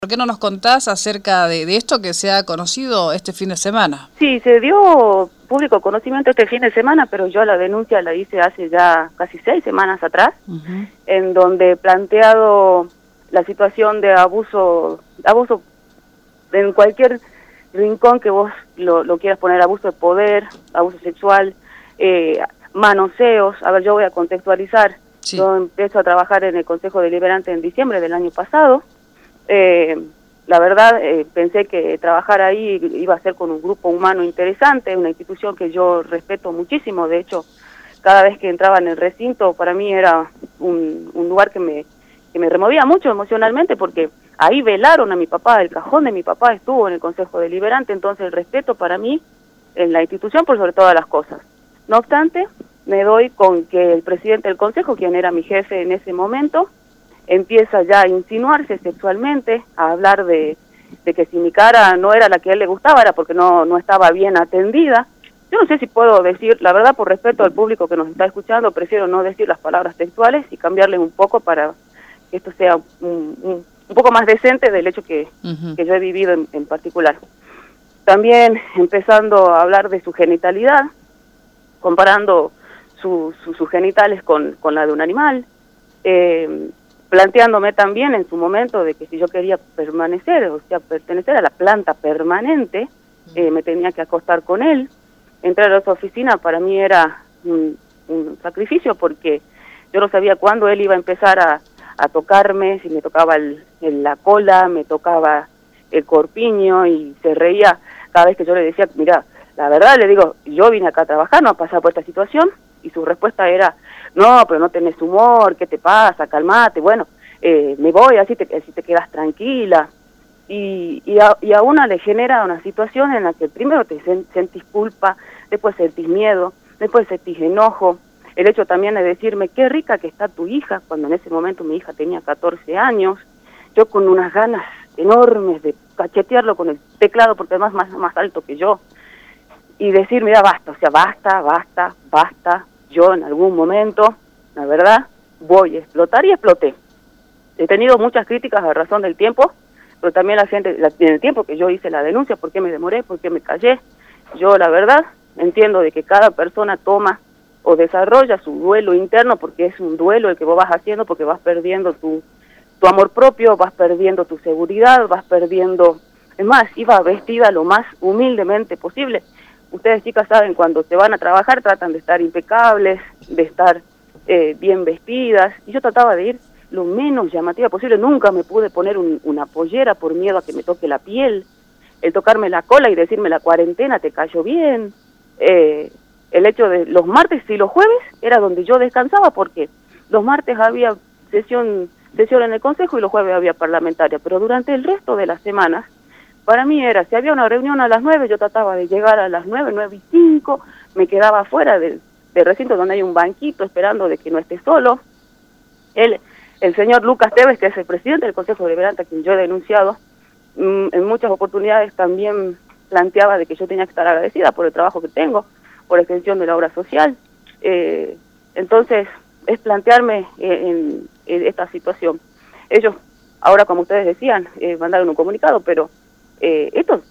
¿Por qué no nos contás acerca de esto que se ha conocido este fin de semana? Sí, se dio público conocimiento este fin de semana, pero yo la denuncia la hice hace ya casi 6 semanas atrás, en donde he planteado la situación de abuso en cualquier rincón que vos lo quieras poner, abuso de poder, abuso sexual, manoseos. A ver, yo voy a contextualizar. Sí. Yo empiezo a trabajar en el Consejo Deliberante en diciembre del año pasado. La verdad, pensé que trabajar ahí iba a ser con un grupo humano interesante, una institución que yo respeto muchísimo. De hecho, cada vez que entraba en el recinto, para mí era un lugar que me removía mucho emocionalmente, porque ahí velaron a mi papá, el cajón de mi papá estuvo en el Consejo Deliberante. Entonces el respeto para mí en la institución por sobre todas las cosas. No obstante, me doy con que el presidente del Consejo, quien era mi jefe en ese momento, empieza ya a insinuarse sexualmente, a hablar de que si mi cara no era la que a él le gustaba, era porque no estaba bien atendida. Yo no sé si puedo decir, la verdad, por respeto al público que nos está escuchando, prefiero no decir las palabras textuales y cambiarle un poco para que esto sea un poco más decente del hecho que yo he vivido en particular. También empezando a hablar de su genitalidad, comparando sus genitales con la de un animal, planteándome también en su momento de que si yo quería permanecer, o sea, pertenecer a la planta permanente, me tenía que acostar con él. Entrar a su oficina para mí era un sacrificio, porque yo no sabía cuándo él iba a empezar a tocarme, si me tocaba la cola, me tocaba el corpiño, y se reía cada vez que yo le decía, mira, la verdad, le digo, yo vine acá a trabajar, no a pasar por esta situación, y su respuesta era, no, pero no tenés humor, ¿qué te pasa? Calmate, bueno, me voy, así te quedas tranquila. Y a una le genera una situación en la que primero te sentís culpa, después sentís miedo, después sentís enojo. El hecho también de decirme, qué rica que está tu hija, cuando en ese momento mi hija tenía 14 años, yo con unas ganas enormes de cachetearlo con el teclado, porque además más alto que yo, y decir, mira, basta, o sea, basta. Yo en algún momento, la verdad, voy a explotar, y exploté. He tenido muchas críticas a razón del tiempo, pero también la gente, en el tiempo que yo hice la denuncia, ¿por qué me demoré? ¿Por qué me callé? Yo, la verdad, entiendo de que cada persona toma o desarrolla su duelo interno, porque es un duelo el que vos vas haciendo, porque vas perdiendo tu amor propio, vas perdiendo tu seguridad, vas perdiendo... Es más, iba vestida lo más humildemente posible. Ustedes, chicas, saben, cuando se van a trabajar tratan de estar impecables, de estar bien vestidas, y yo trataba de ir lo menos llamativa posible. Nunca me pude poner una pollera por miedo a que me toque la piel, el tocarme la cola y decirme la cuarentena te cayó bien, el hecho de los martes y los jueves era donde yo descansaba, porque los martes había sesión en el Consejo y los jueves había parlamentaria, pero durante el resto de las semanas, para mí era, si había una reunión a las 9, yo trataba de llegar a las 9:05, me quedaba afuera del recinto donde hay un banquito esperando de que no esté solo. El señor Lucas Teves, que es el presidente del Consejo Deliberante, a quien yo he denunciado, en muchas oportunidades también planteaba de que yo tenía que estar agradecida por el trabajo que tengo, por la extensión de la obra social. Entonces, es plantearme en esta situación. Ellos, ahora, como ustedes decían, mandaron un comunicado, pero estos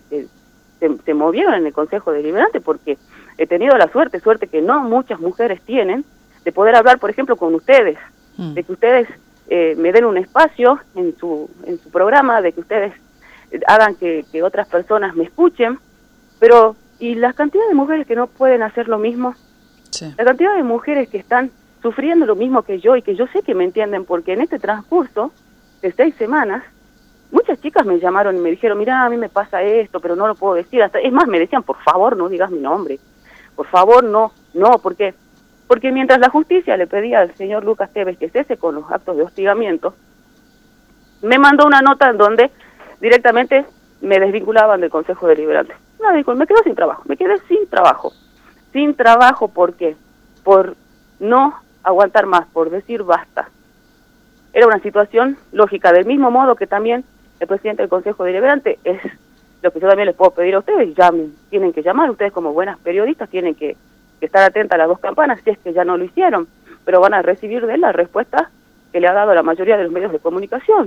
se movieron en el Consejo Deliberante, porque he tenido la suerte que no muchas mujeres tienen, de poder hablar, por ejemplo, con ustedes, de que ustedes me den un espacio en su programa, de que ustedes hagan que otras personas me escuchen, pero ¿y la cantidad de mujeres que no pueden hacer lo mismo? Sí. La cantidad de mujeres que están sufriendo lo mismo que yo, y que yo sé que me entienden, porque en este transcurso de 6 semanas, muchas chicas me llamaron y me dijeron, mira, a mí me pasa esto, pero no lo puedo decir. Es más, me decían, por favor, no digas mi nombre. Por favor, no, porque mientras la justicia le pedía al señor Lucas Teves que cese con los actos de hostigamiento, me mandó una nota en donde directamente me desvinculaban del Consejo Deliberante. No, dijo, me quedé sin trabajo. ¿Por qué? Por no aguantar más, por decir basta. Era una situación lógica, del mismo modo que también el presidente del Consejo Deliberante, es lo que yo también les puedo pedir a ustedes, tienen que llamar, ustedes como buenas periodistas tienen que estar atentas a las 2 campanas, si es que ya no lo hicieron, pero van a recibir de él la respuesta que le ha dado la mayoría de los medios de comunicación.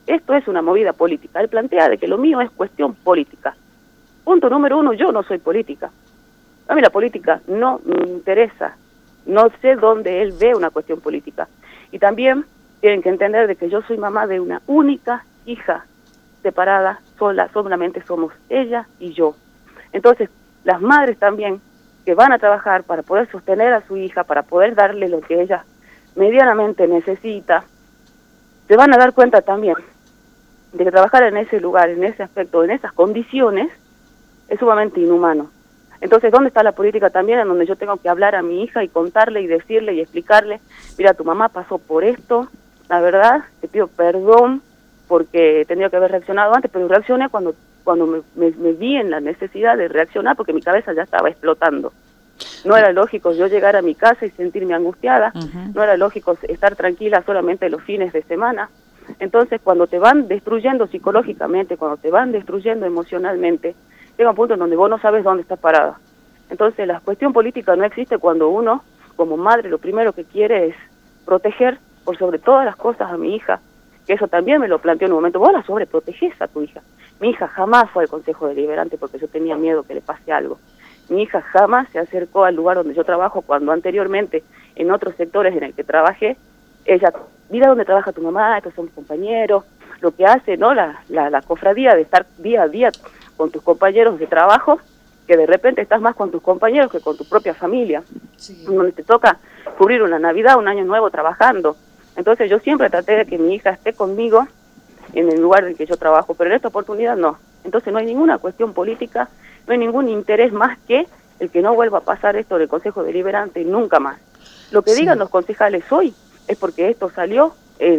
esto es una movida política. Él plantea de que lo mío es cuestión política. Punto número 1, yo no soy política. A mí la política no me interesa. No sé dónde él ve una cuestión política. Y también tienen que entender de que yo soy mamá de una única hija separada, sola, solamente somos ella y yo. Entonces, las madres también que van a trabajar para poder sostener a su hija, para poder darle lo que ella medianamente necesita, se van a dar cuenta también de que trabajar en ese lugar, en ese aspecto, en esas condiciones, es sumamente inhumano. Entonces, ¿dónde está la política también? En donde yo tengo que hablar a mi hija y contarle y decirle y explicarle, mira, tu mamá pasó por esto, la verdad, te pido perdón porque tenía que haber reaccionado antes, pero reaccioné cuando me vi en la necesidad de reaccionar porque mi cabeza ya estaba explotando. No era lógico yo llegar a mi casa y sentirme angustiada, no era lógico estar tranquila solamente los fines de semana. Entonces, cuando te van destruyendo psicológicamente, cuando te van destruyendo emocionalmente, llega un punto en donde vos no sabes dónde estás parada. Entonces, la cuestión política no existe cuando uno, como madre, lo primero que quiere es proteger por sobre todas las cosas a mi hija, que eso también me lo planteó en un momento. Vos la sobreprotegés a tu hija. Mi hija jamás fue al Consejo Deliberante porque yo tenía miedo que le pase algo. Mi hija jamás se acercó al lugar donde yo trabajo cuando anteriormente en otros sectores en el que trabajé, ella, mira dónde trabaja tu mamá, estos son compañeros, lo que hace, ¿no? La cofradía de estar día a día con tus compañeros de trabajo, que de repente estás más con tus compañeros que con tu propia familia, sí, donde te toca cubrir una Navidad, un Año Nuevo trabajando. Entonces yo siempre traté de que mi hija esté conmigo en el lugar en el que yo trabajo, pero en esta oportunidad no. Entonces no hay ninguna cuestión política, no hay ningún interés más que el que no vuelva a pasar esto del Consejo Deliberante nunca más. Lo que digan los concejales hoy es porque esto salió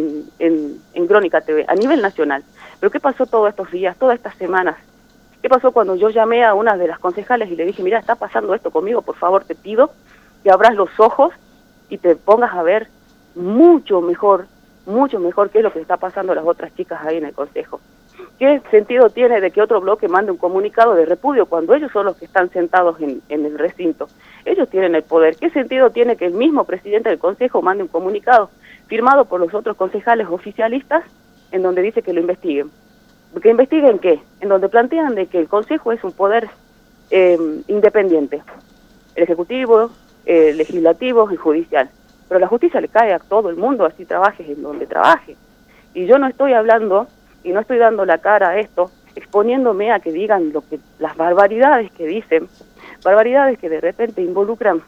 en Crónica TV a nivel nacional. Pero ¿qué pasó todos estos días, todas estas semanas? ¿Qué pasó cuando yo llamé a una de las concejales y le dije, mira, está pasando esto conmigo, por favor te pido que abras los ojos y te pongas a ver mucho mejor qué es lo que está pasando a las otras chicas ahí en el Consejo? ¿Qué sentido tiene de que otro bloque mande un comunicado de repudio cuando ellos son los que están sentados en el recinto? Ellos tienen el poder. ¿Qué sentido tiene que el mismo presidente del Consejo mande un comunicado firmado por los otros concejales oficialistas en donde dice que lo investiguen? ¿Que investiguen qué? En donde plantean de que el Consejo es un poder independiente. El Ejecutivo, el Legislativo y Judicial. Pero la justicia le cae a todo el mundo, así trabajes en donde trabaje. Y yo no estoy hablando y no estoy dando la cara a esto, exponiéndome a que digan las barbaridades que dicen, barbaridades que de repente involucran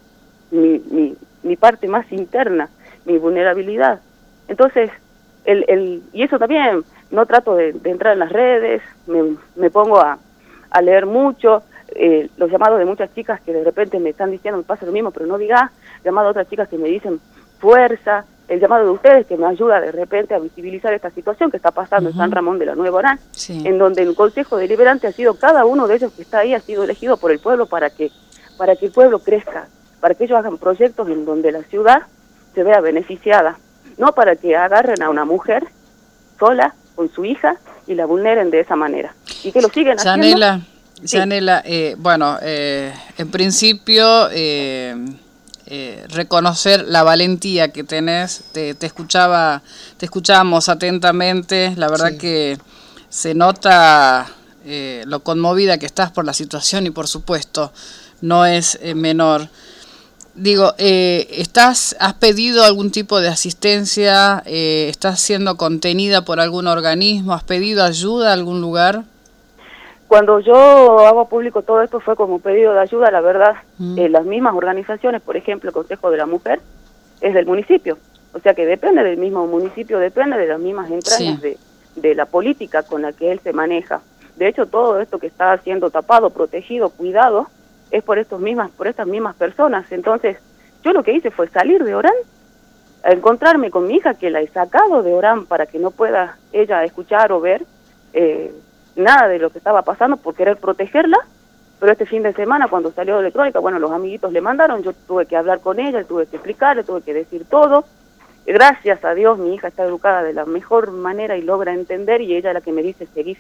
mi parte más interna, mi vulnerabilidad. Entonces, y eso también, no trato de entrar en las redes, me pongo a leer mucho, los llamados de muchas chicas que de repente me están diciendo, me pasa lo mismo, pero no digas, llamado a otras chicas que me dicen fuerza, el llamado de ustedes que me ayuda de repente a visibilizar esta situación que está pasando en San Ramón de la Nueva Orán, en donde el Consejo Deliberante ha sido, cada uno de ellos que está ahí ha sido elegido por el pueblo para que el pueblo crezca, para que ellos hagan proyectos en donde la ciudad se vea beneficiada, no para que agarren a una mujer sola con su hija y la vulneren de esa manera. Y que lo siguen haciendo. Yanela, bueno, en principio reconocer la valentía que tenés, te escuchábamos atentamente, la verdad que se nota lo conmovida que estás por la situación y por supuesto no es menor. Digo, ¿has pedido algún tipo de asistencia? ¿Estás siendo contenida por algún organismo? ¿Has pedido ayuda a algún lugar? Cuando yo hago público todo esto fue como pedido de ayuda, la verdad, las mismas organizaciones, por ejemplo, el Consejo de la Mujer, es del municipio, o sea que depende del mismo municipio, depende de las mismas entrañas de la política con la que él se maneja. De hecho, todo esto que está siendo tapado, protegido, cuidado, es por estas mismas personas. Entonces, yo lo que hice fue salir de Orán, a encontrarme con mi hija, que la he sacado de Orán para que no pueda ella escuchar o ver nada de lo que estaba pasando por querer protegerla, pero este fin de semana cuando salió de Crónica, bueno, los amiguitos le mandaron, yo tuve que hablar con ella, tuve que explicarle, tuve que decir todo. Gracias a Dios mi hija está educada de la mejor manera y logra entender, y ella es la que me dice seguí.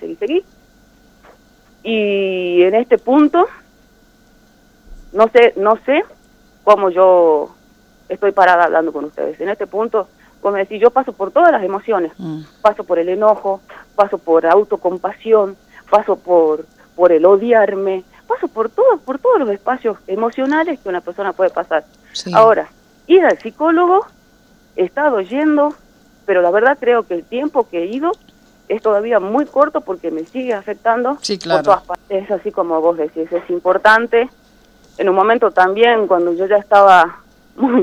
Y en este punto no sé cómo yo estoy parada hablando con ustedes. En este punto como decir, yo paso por todas las emociones, paso por el enojo, paso por autocompasión, paso por el odiarme, paso por todos los espacios emocionales que una persona puede pasar. Sí. Ahora, ir al psicólogo, he estado yendo, pero la verdad creo que el tiempo que he ido es todavía muy corto porque me sigue afectando por todas partes. Es así como vos decís, es importante. En un momento también, cuando yo ya estaba muy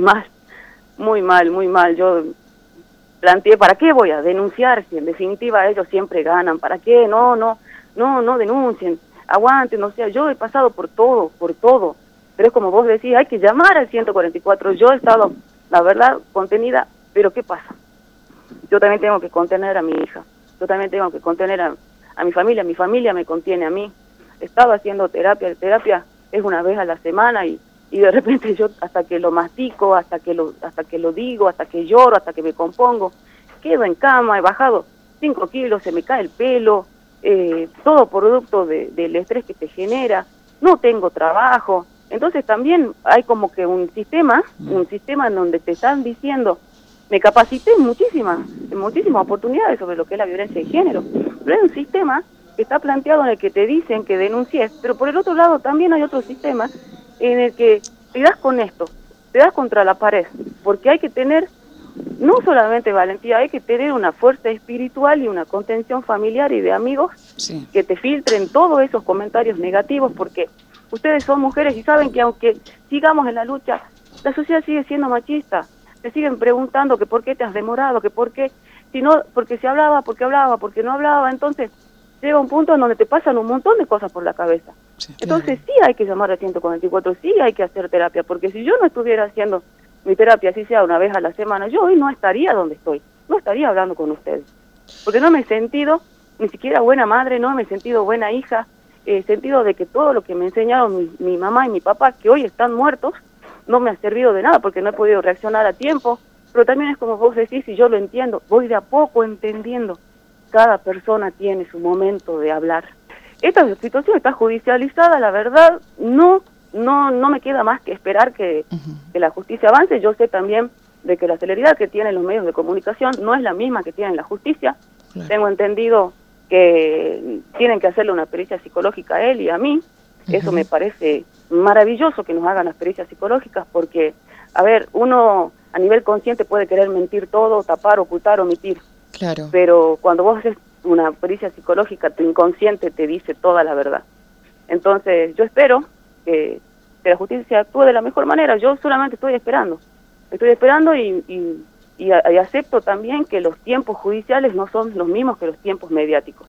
mal, yo planteé, ¿para qué voy a denunciar? Si en definitiva ellos siempre ganan, ¿para qué? No denuncien, aguanten, o sea, yo he pasado por todo, pero es como vos decís, hay que llamar al 144, yo he estado, la verdad, contenida, pero ¿qué pasa? Yo también tengo que contener a mi hija, yo también tengo que contener a mi familia me contiene a mí. Estaba haciendo terapia es una vez a la semana y de repente yo hasta que lo mastico, hasta que lo digo, hasta que lloro, hasta que me compongo, quedo en cama, he bajado 5 kilos, se me cae el pelo, todo producto del estrés que te genera, no tengo trabajo. Entonces también hay como que un sistema en donde te están diciendo, me capacité en muchísimas oportunidades sobre lo que es la violencia de género, pero hay un sistema que está planteado en el que te dicen que denuncies, pero por el otro lado también hay otro sistema en el que te das con esto, te das contra la pared, porque hay que tener no solamente valentía, hay que tener una fuerza espiritual y una contención familiar y de amigos que te filtren todos esos comentarios negativos, porque ustedes son mujeres y saben que aunque sigamos en la lucha, la sociedad sigue siendo machista, te siguen preguntando que por qué te has demorado, que por qué, si no, porque se hablaba, porque no hablaba, entonces llega un punto en donde te pasan un montón de cosas por la cabeza. Sí, entonces sí hay que llamar al 144, sí hay que hacer terapia, porque si yo no estuviera haciendo mi terapia, así sea una vez a la semana, yo hoy no estaría donde estoy, no estaría hablando con ustedes, porque no me he sentido ni siquiera buena madre, no me he sentido buena hija, he sentido de que todo lo que me enseñaron mi mamá y mi papá, que hoy están muertos, no me ha servido de nada porque no he podido reaccionar a tiempo, pero también es como vos decís, y yo lo entiendo, voy de a poco entendiendo. Cada persona tiene su momento de hablar. Esta situación está judicializada, la verdad, no me queda más que esperar que la justicia avance. Yo sé también de que la celeridad que tienen los medios de comunicación no es la misma que tiene la justicia. Claro. Tengo entendido que tienen que hacerle una pericia psicológica a él y a mí. Eso me parece maravilloso que nos hagan las pericias psicológicas porque, a ver, uno a nivel consciente puede querer mentir todo, tapar, ocultar, omitir. Claro. Pero cuando vos haces una pericia psicológica, tu inconsciente te dice toda la verdad. Entonces, yo espero que la justicia actúe de la mejor manera. Yo solamente estoy esperando y acepto también que los tiempos judiciales no son los mismos que los tiempos mediáticos.